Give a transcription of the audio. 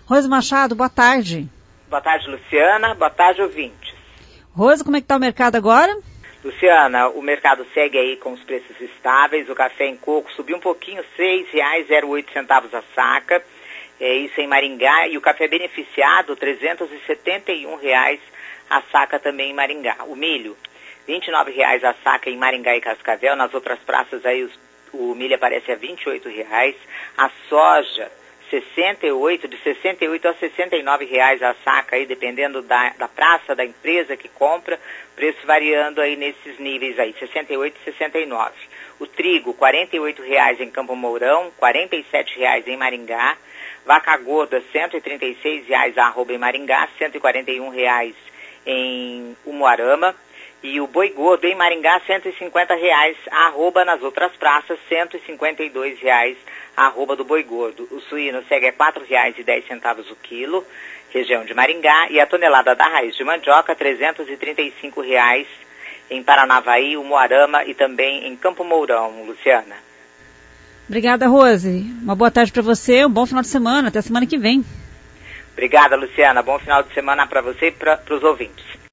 Rose Machado, boa tarde. Boa tarde, Luciana. Boa tarde, ouvintes. Rose, como é que está o mercado agora? Luciana, o mercado segue aí com os preços estáveis. O café em coco subiu um pouquinho, R$ 6,08 a saca. Isso em Maringá. E o café beneficiado, R$ 371 a saca também em Maringá. O milho, R$ 29 a saca em Maringá e Cascavel. Nas outras praças aí o milho aparece a R$ 28. A soja, de 68 a R$ 69 a saca, aí, dependendo da praça, da empresa que compra, preço variando aí nesses níveis aí, 68 e 69. O trigo, R$ 48 em Campo Mourão, R$ 47 em Maringá. Vaca gorda, R$ 136 a arroba em Maringá, R$ 141 em Umuarama. E o boi gordo em Maringá, R$ 150 a arroba. Nas outras praças, R$ 152 a arroba do boi gordo. O suíno segue a R$ 4,10 o quilo, região de Maringá. E a tonelada da raiz de mandioca, R$ 335 em Paranavaí, Umuarama e também em Campo Mourão, Luciana. Obrigada, Rose. Uma boa tarde para você, um bom final de semana. Até semana que vem. Obrigada, Luciana. Bom final de semana para você e para os ouvintes.